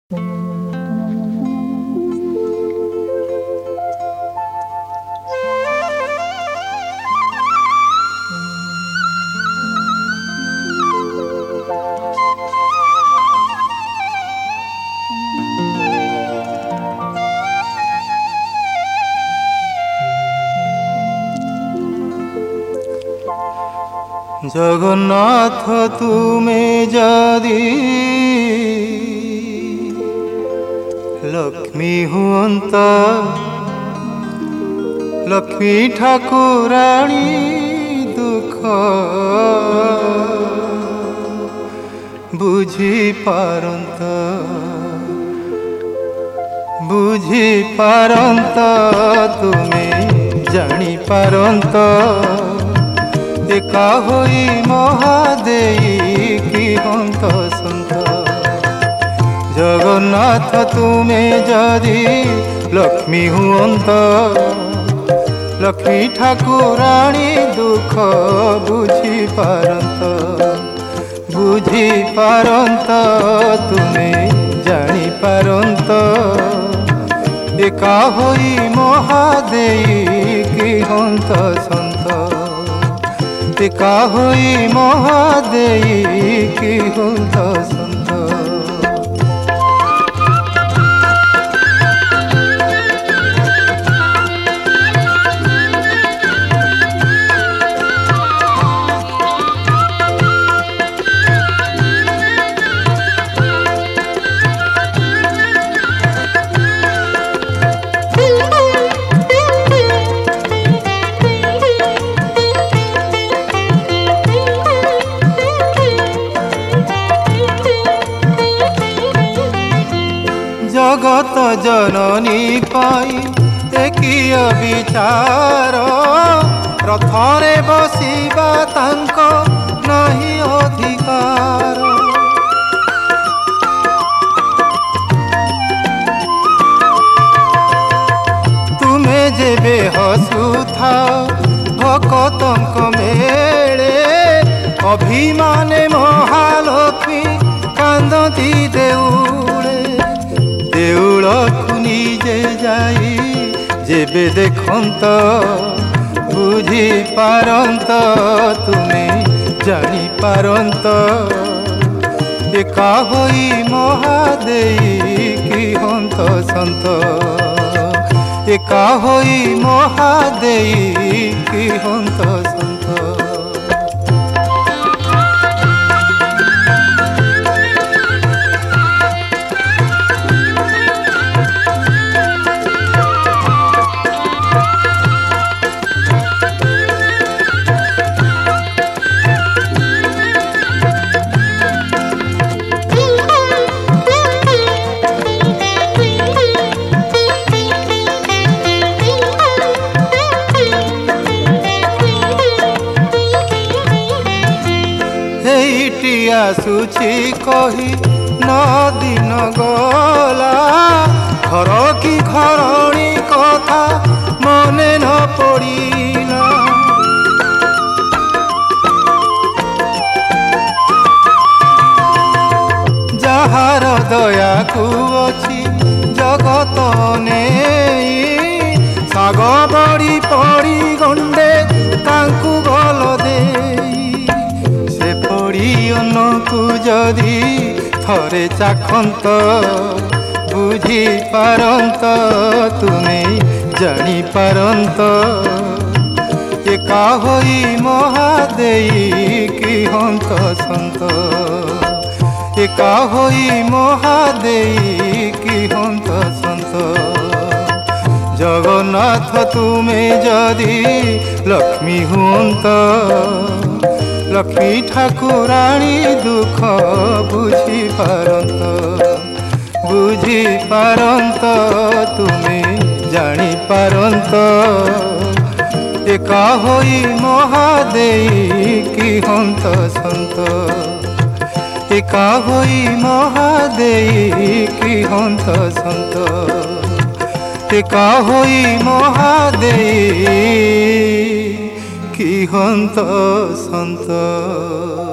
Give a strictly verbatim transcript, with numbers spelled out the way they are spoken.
जगन्नाथ तुमे जदि लक्ष्मी हुअंत लक्ष्मी ठाकुराणी दुख बुझी पारंत बुझी पारंत तुमे जानी पारंत एका होई महादेई की हंत सन्त जगन्नाथ तुमे जदि लक्ष्मी हुअंत लक्ष्मी ठाकुराणी दुख बुझी पारंत बुझी पारंत तुमे जानी पारंत एका होई महादेई की हंत सन्त एका होई महादेई की हंत सन्त जगत जननी पाई एकिय विचार रथरे बसिबा तांको नहीं अधिकार तुमे जेबे हसुथा भक्तंक मेले अभिमाने महालक्ष्मी कांदती देउले देउल निजे जाई जेबे देखंत बुझी पारंत तुमे जानी पारंत एका होई महादेई की हंत सन्त एका होई महादेई की हंत सन्त आसुची कही न दिन गला घर की घरणी कथा मने न पड़िला जहार दया को अछि जगत नेई साग बड़ी पड़ी गंडे तांकु गल देई को जदि थरे चाखंत बुझी पारंत तुमे जानी पारंत एका होई महादेई की हंत सन्त एका होई महादेई की हंत सन्त जगन्नाथ तुमे जदि लक्ष्मी हुअंत लक्ष्मी ठाकुराणी दुख बुझी पारंत बुझी पारंत तुमे जानी पारंत एका होई महादेई की हंत सन्त एका होई महादेई की हंत सन्त एका होई महादेई की हंत सन्त।